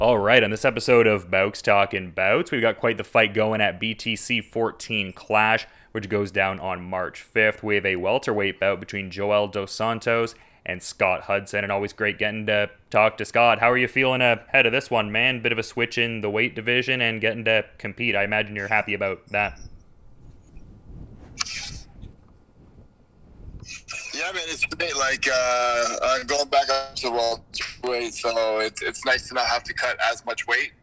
All right, on this episode of Bouts Talking Bouts, we've got quite the fight going at BTC 14 Clash, which goes down on March 5th. We have a welterweight bout between Joel Dos Santos and Scott Hudson, and always great getting to talk to Scott. How are you feeling ahead of this one, man? Bit of a switch in the weight division and getting to compete. I imagine you're happy about that. Yeah, man, it's great. Going back up to welterweight, so it's nice to not have to cut as much weight.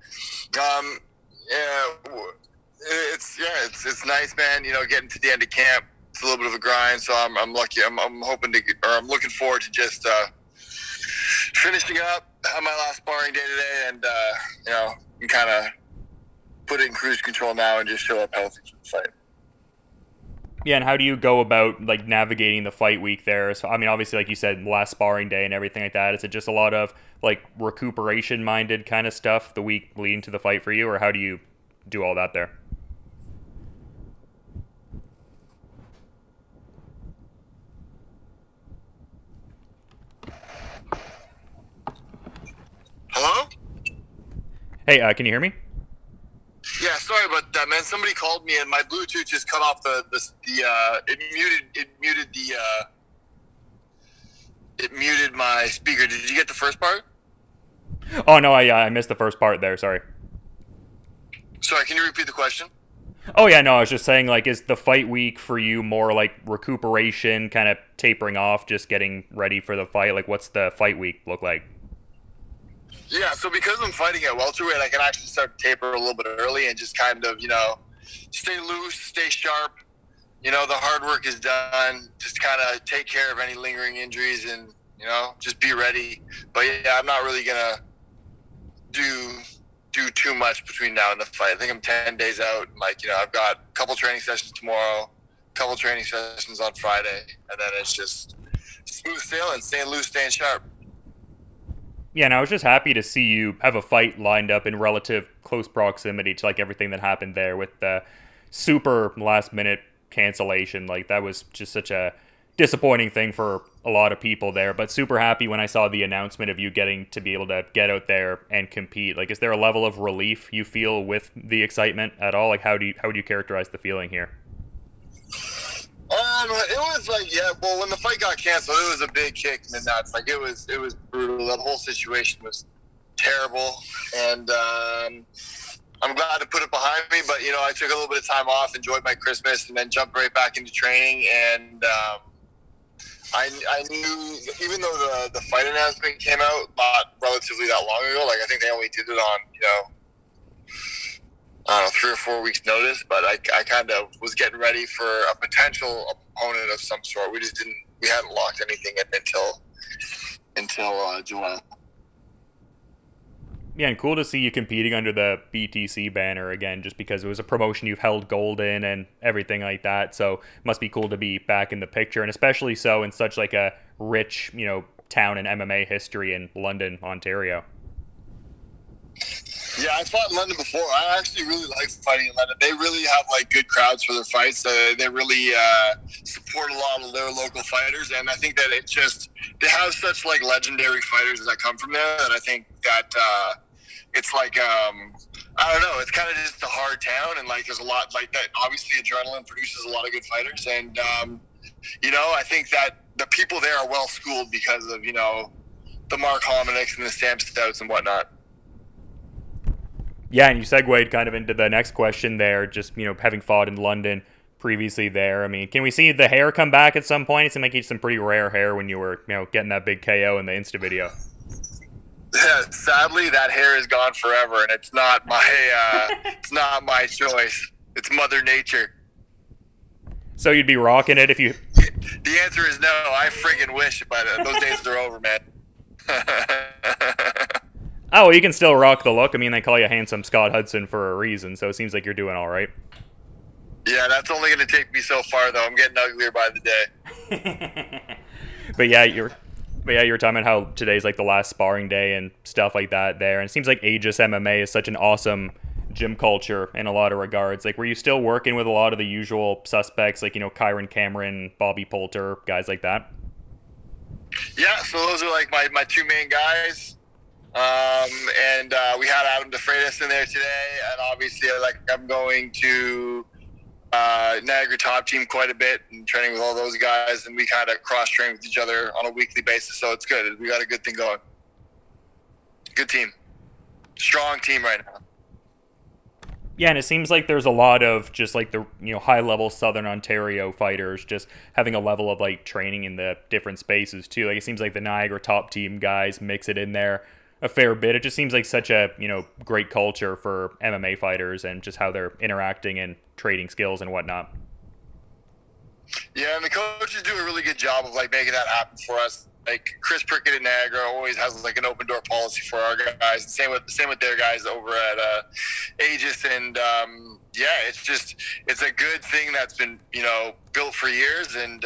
Yeah, it's nice, man. You know, getting to the end of camp, it's a little bit of a grind. So I'm lucky. I'm hoping to, I'm looking forward to just finishing up on my last sparring day today, and kind of put it in cruise control now and just show up healthy for the fight. Yeah, and how do you go about navigating the fight week there? So, I mean, obviously, like you said, last sparring day and everything like that. Is it just a lot of recuperation minded kind of stuff the week leading to the fight for you, or how do you do all that there? Hello? Hey, can you hear me? Yeah, sorry about that, man. Somebody called me and my Bluetooth just cut off it muted my speaker. Did you get the first part? Oh no, I missed the first part there. Sorry. Sorry, can you repeat the question? Oh yeah, no, I was just saying, is the fight week for you more like recuperation, kind of tapering off, just getting ready for the fight? Like, what's the fight week look like? Yeah, so because I'm fighting at welterweight, I can actually start to taper a little bit early and just kind of, stay loose, stay sharp. The hard work is done. Just kind of take care of any lingering injuries and, just be ready. But yeah, I'm not really going to do too much between now and the fight. I think I'm 10 days out. I've got a couple training sessions tomorrow, a couple training sessions on Friday, and then it's just smooth sailing, staying loose, staying sharp. Yeah, and I was just happy to see you have a fight lined up in relative close proximity to everything that happened there with the super last minute cancellation. That was just such a disappointing thing for a lot of people there, but super happy when I saw the announcement of you getting to be able to get out there and compete. Is there a level of relief you feel with the excitement at all? How would you characterize the feeling here? It was when the fight got canceled, it was a big kick in the nuts. It was brutal. That whole situation was terrible, and I'm glad to put it behind me. But I took a little bit of time off, enjoyed my Christmas, and then jumped right back into training. And I knew, even though the fight announcement came out not relatively that long ago, I think they only did it on I don't know, 3 or 4 weeks notice, but I kind of was getting ready for a potential opponent of some sort. We hadn't locked anything in until July. Yeah, and cool to see you competing under the BTC banner again, just because it was a promotion you've held gold in and everything like that. So it must be cool to be back in the picture, and especially so in such a rich, town in MMA history in London, Ontario. Yeah, I fought in London before. I actually really like fighting in London. They really have good crowds for their fights. They really support a lot of their local fighters, and I think that they have such legendary fighters that come from there. And I think that it's I don't know. It's kind of just a hard town, and there's a lot that. Obviously, adrenaline produces a lot of good fighters, and I think that the people there are well schooled because of the Mark Hominiks and the Sam Stouts and whatnot. Yeah, and you segued kind of into the next question there, just, having fought in London previously there. I mean, can we see the hair come back at some point? It seemed like you had some pretty rare hair when you were, getting that big KO in the Insta video. Yeah, sadly, that hair is gone forever, and it's not my choice. It's Mother Nature. So you'd be rocking it if you... The answer is no. I friggin' wish, but those days are over, man. Oh, well, you can still rock the look. I mean, they call you handsome Scott Hudson for a reason, so it seems like you're doing all right. Yeah, that's only going to take me so far, though. I'm getting uglier by the day. But yeah, you were talking about how today's the last sparring day and stuff like that there, and it seems like Aegis MMA is such an awesome gym culture in a lot of regards. Were you still working with a lot of the usual suspects, Kyron Cameron, Bobby Poulter, guys like that? Yeah, so those are my two main guys. And we had Adam DeFreitas in there today, and obviously, like, I'm going to Niagara Top Team quite a bit and training with all those guys, and we kind of cross train with each other on a weekly basis. So it's good. We got a good thing going. Good team, strong team right now. Yeah, and it seems like there's a lot of just like the high level Southern Ontario fighters just having a level of like training in the different spaces too. Like it seems like the Niagara Top Team guys mix it in there a fair bit. It just seems like such a great culture for MMA fighters and just how they're interacting and trading skills and whatnot. Yeah, and the coaches do a really good job of like making that happen for us. Like Chris Prickett at Niagara always has like an open door policy for our guys. Same with their guys over at Aegis, and yeah, it's a good thing that's been built for years, and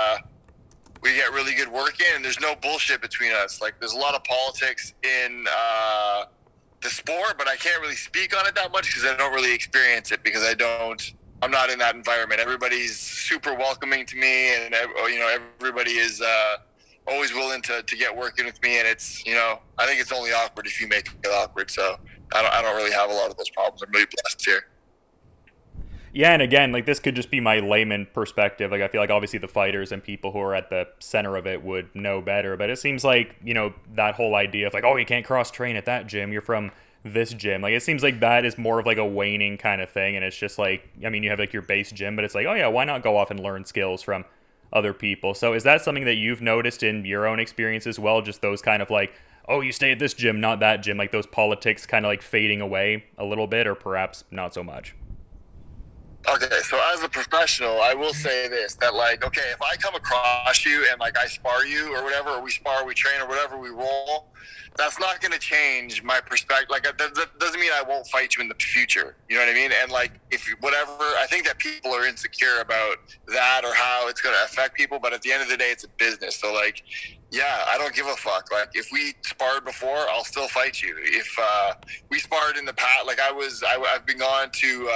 we get really good work in. And there's no bullshit between us. Like there's a lot of politics in the sport, but I can't really speak on it that much because I don't really experience it because I'm not in that environment. Everybody's super welcoming to me, and everybody is always willing to get working with me. And it's I think it's only awkward if you make it awkward. So I don't really have a lot of those problems. I'm really blessed here. Yeah, and again, like this could just be my layman perspective. Like I feel like obviously the fighters and people who are at the center of it would know better, but it seems like that whole idea of like, oh, you can't cross train at that gym, you're from this gym, like it seems like that is more of like a waning kind of thing, and it's just like, I mean, you have like your base gym, but it's like, oh yeah, why not go off and learn skills from other people? So is that something that you've noticed in your own experience as well, just those kind of like, oh, you stay at this gym, not that gym, like those politics kind of like fading away a little bit, or perhaps not so much? Okay, so as a professional, I will say this, that like, okay, if I come across you and like I spar you or whatever, or we spar, we train or whatever, we roll, that's not going to change my perspective. Like that doesn't mean I won't fight you in the future. You know what I mean? And like, if whatever, I think that people are insecure about that or how it's going to affect people. But at the end of the day, it's a business. So like, yeah, I don't give a fuck. Like if we sparred before, I'll still fight you. If we sparred in the past, like I've been gone to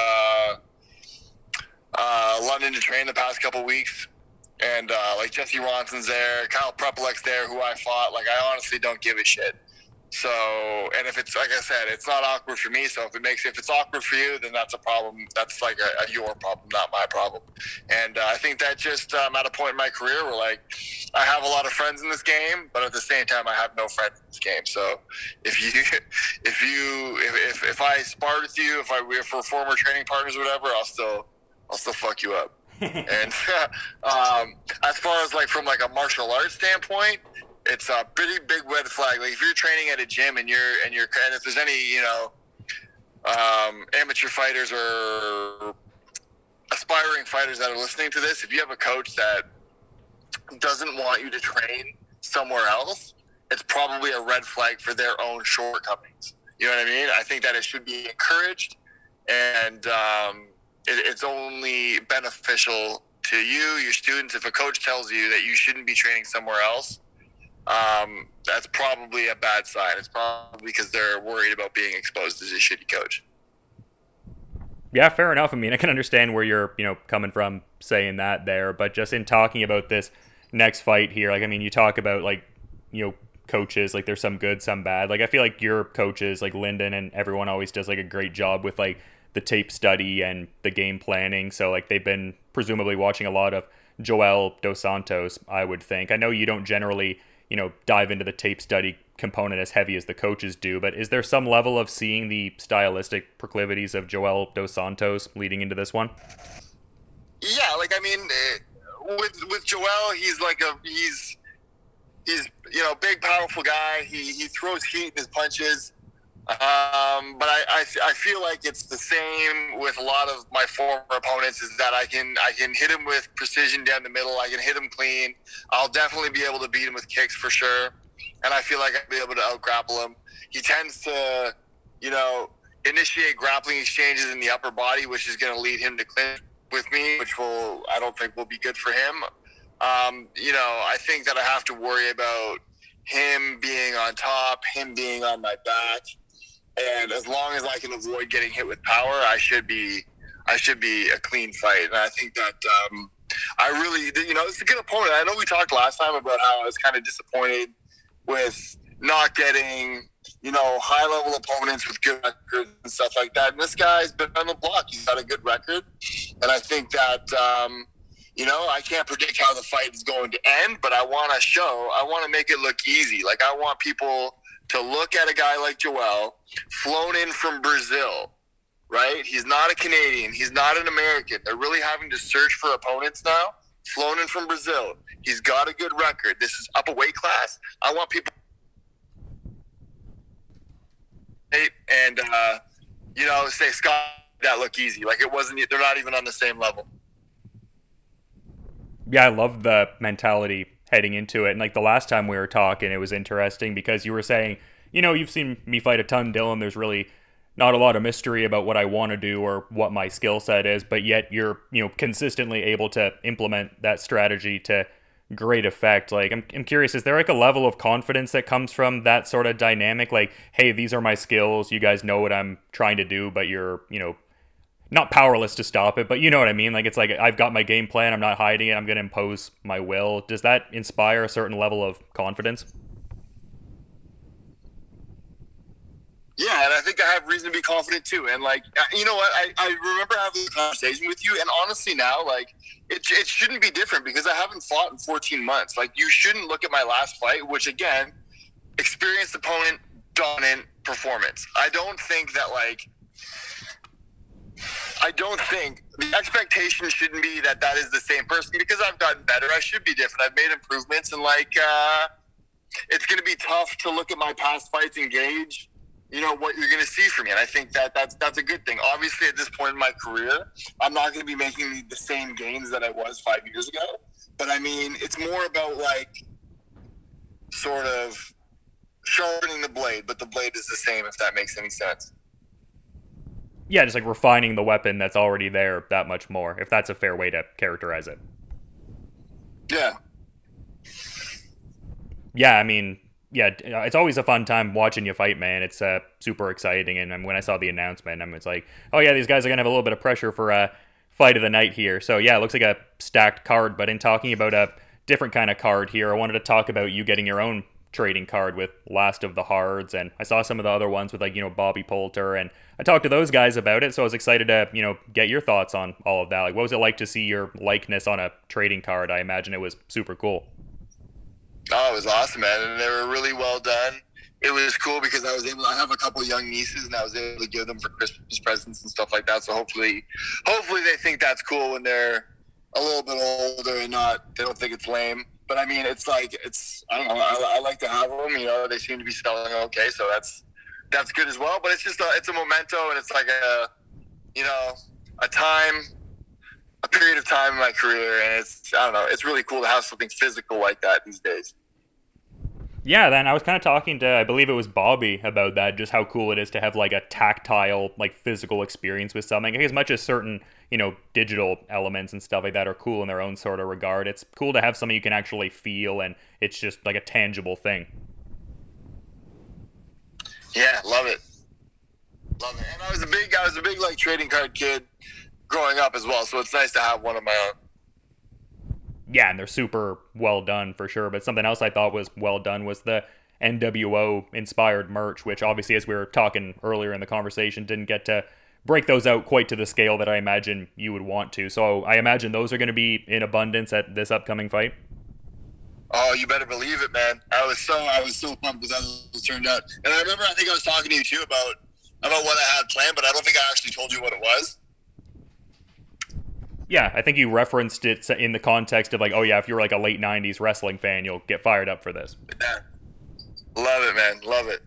London to train the past couple weeks, and like Jesse Ronson's there, Kyle Prepelek's there, who I fought. Like I honestly don't give a shit. So, and if it's like I said, it's not awkward for me. So if it's awkward for you, then that's a problem. That's like a your problem, not my problem. And I think that just I'm at a point in my career where like I have a lot of friends in this game, but at the same time I have no friends in this game. So if I sparred with you, if we're former training partners or whatever, I'll still fuck you up. And as far as like from like a martial arts standpoint, it's a pretty big red flag. Like if you're training at a gym and if there's any amateur fighters or aspiring fighters that are listening to this, if you have a coach that doesn't want you to train somewhere else, it's probably a red flag for their own shortcomings. You know what I mean? I think that it should be encouraged, and it's only beneficial to you, your students. If a coach tells you that you shouldn't be training somewhere else, that's probably a bad sign. It's probably because they're worried about being exposed as a shitty coach. Yeah, fair enough. I mean, I can understand where you're, coming from saying that there, but just in talking about this next fight here, like, I mean, you talk about like, coaches, like there's some good, some bad. Like I feel like your coaches, like Lyndon and everyone always does like a great job with like the tape study and the game planning. So like they've been presumably watching a lot of Joel Dos Santos, I would think. I know you don't generally, dive into the tape study component as heavy as the coaches do, but is there some level of seeing the stylistic proclivities of Joel Dos Santos leading into this one? Yeah, like I mean, with Joel, he's like he's big, powerful guy. He throws heat in his punches. But I feel like it's the same with a lot of my former opponents, is that I can hit him with precision down the middle. I can hit him clean. I'll definitely be able to beat him with kicks for sure. And I feel like I'll be able to out-grapple him. He tends to, initiate grappling exchanges in the upper body, which is going to lead him to clinch with me, which I don't think will be good for him. I think that I have to worry about him being on top, him being on my back. And as long as I can avoid getting hit with power, I should be a clean fight. And I think that I really, it's a good opponent. I know we talked last time about how I was kind of disappointed with not getting, high level opponents with good records and stuff like that. And this guy's been on the block. He's got a good record. And I think that, I can't predict how the fight is going to end, but I want to make it look easy. Like, I want people to look at a guy like Joel, flown in from Brazil, right? He's not a Canadian. He's not an American. They're really having to search for opponents now. Flown in from Brazil. He's got a good record. This is up a weight class. I want people and say, Scott, that look easy. Like, it wasn't. They're not even on the same level. Yeah, I love the mentality heading into it. And like the last time we were talking, it was interesting because you were saying, you've seen me fight a ton, Dylan. There's really not a lot of mystery about what I want to do or what my skill set is, but yet you're, consistently able to implement that strategy to great effect. Like, I'm curious, is there like a level of confidence that comes from that sort of dynamic? Like, hey, these are my skills. You guys know what I'm trying to do, but you're, not powerless to stop it, but you know what I mean? Like, it's like, I've got my game plan. I'm not hiding it. I'm going to impose my will. Does that inspire a certain level of confidence? Yeah, and I think I have reason to be confident too. And like, you know what? I remember having a conversation with you, and honestly now, like, it shouldn't be different because I haven't fought in 14 months. Like, you shouldn't look at my last fight, which again, experienced opponent, dominant performance. I don't think the expectation shouldn't be that is the same person because I've gotten better. I should be different. I've made improvements, and like, it's going to be tough to look at my past fights and gauge, what you're going to see from me. And I think that's a good thing. Obviously, at this point in my career, I'm not going to be making the same gains that I was 5 years ago. But I mean, it's more about like sort of sharpening the blade, but the blade is the same, if that makes any sense. Yeah, just like refining the weapon that's already there that much more, if that's a fair way to characterize it. Yeah. Yeah, I mean, yeah, it's always a fun time watching you fight, man. It's super exciting. And when I saw the announcement, it's like, oh yeah, these guys are going to have a little bit of pressure for a fight of the night here. So yeah, it looks like a stacked card. But in talking about a different kind of card here, I wanted to talk about you getting your own trading card with Last of the Hards, and I saw some of the other ones with like, Bobby Poulter, and I talked to those guys about it, so I was excited to, get your thoughts on all of that. Like, what was it like to see your likeness on a trading card? I imagine it was super cool. Oh, it was awesome, man, and they were really well done. It was cool because I have a couple young nieces, and I was able to give them for Christmas presents and stuff like that, so hopefully they think that's cool when they're a little bit older and they don't think it's lame. But I mean, I don't know. I like to have them. They seem to be selling okay, so that's good as well. But it's just it's a memento, and it's like a period of time in my career, and it's really cool to have something physical like that these days. Yeah, then I was kind of talking to, I believe it was Bobby, about that, just how cool it is to have like a tactile, like physical experience with something. As much as certain, digital elements and stuff like that are cool in their own sort of regard, it's cool to have something you can actually feel, and it's just like a tangible thing. Yeah, love it. And I was a big like trading card kid growing up as well, so it's nice to have one of my own. Yeah, and they're super well done for sure. But something else I thought was well done was the NWO inspired merch, which obviously, as we were talking earlier in the conversation, didn't get to break those out quite to the scale that I imagine you would want to. So I imagine those are going to be in abundance at this upcoming fight. Oh, you better believe it, man. I was so pumped with how those turned out. And I remember, I think I was talking to you too about what I had planned, but I don't think I actually told you what it was. Yeah, I think you referenced it in the context of like, oh yeah, if you're like a late 90s wrestling fan, you'll get fired up for this. Yeah. Love it, man. Love it.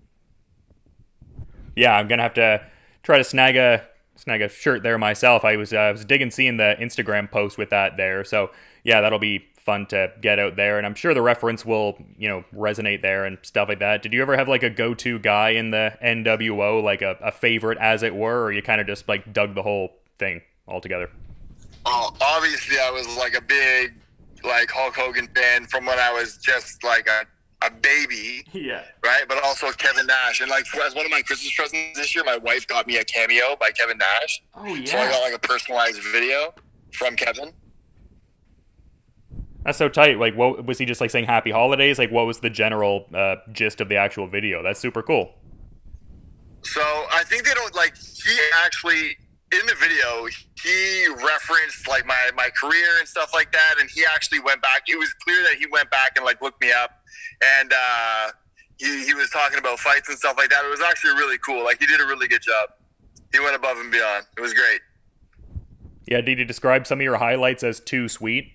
Yeah, I'm going to have to try to snag a shirt there myself. I was seeing the Instagram post with that there. So yeah, that'll be fun to get out there. And I'm sure the reference will, resonate there and stuff like that. Did you ever have like a go-to guy in the NWO, like a favorite as it were, or you kind of just like dug the whole thing altogether? Oh, obviously I was like a big like Hulk Hogan fan from when I was just like a baby. Yeah. Right? But also Kevin Nash. And like as one of my Christmas presents this year, my wife got me a cameo by Kevin Nash. Oh yeah. So I got like a personalized video from Kevin. That's so tight. Like, what was he just like saying happy holidays? Like, what was the general gist of the actual video? That's super cool. So I think they don't like. He actually in the video he referenced like my career and stuff like that, and he actually went back. It was clear that he went back and like looked me up, and he was talking about fights and stuff like that. It was actually really cool. Like he did a really good job. He went above and beyond. It was great. Yeah, did you describe some of your highlights as too sweet?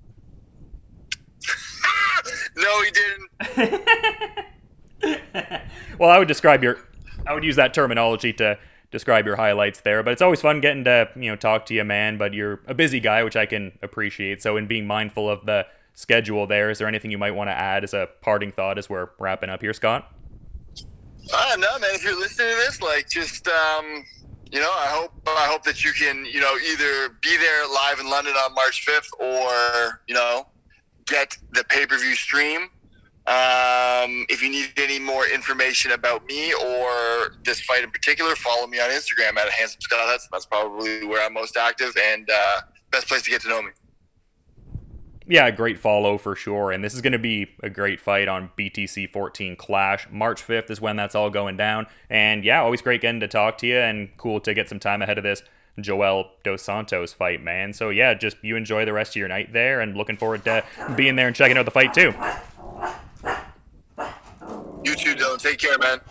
No, he didn't. Well, I would use that terminology to describe your highlights there, but it's always fun getting to, talk to you, man, but you're a busy guy, which I can appreciate. So in being mindful of the schedule there, is there anything you might want to add as a parting thought as we're wrapping up here, Scott? No, man, if you're listening to this, like just I hope that you can, either be there live in London on March 5th or, get the pay-per-view stream. If you need any more information about me or this fight in particular, follow me on Instagram at Handsome Scott Hudson. That's probably where I'm most active and best place to get to know me. Yeah, great follow for sure. And this is going to be a great fight on BTC 14 Clash. March 5th is when that's all going down. And yeah, always great getting to talk to you and cool to get some time ahead of this Joel Dos Santos fight, man. So yeah, just you enjoy the rest of your night there and looking forward to being there and checking out the fight too. You too, Dylan. Take care, man.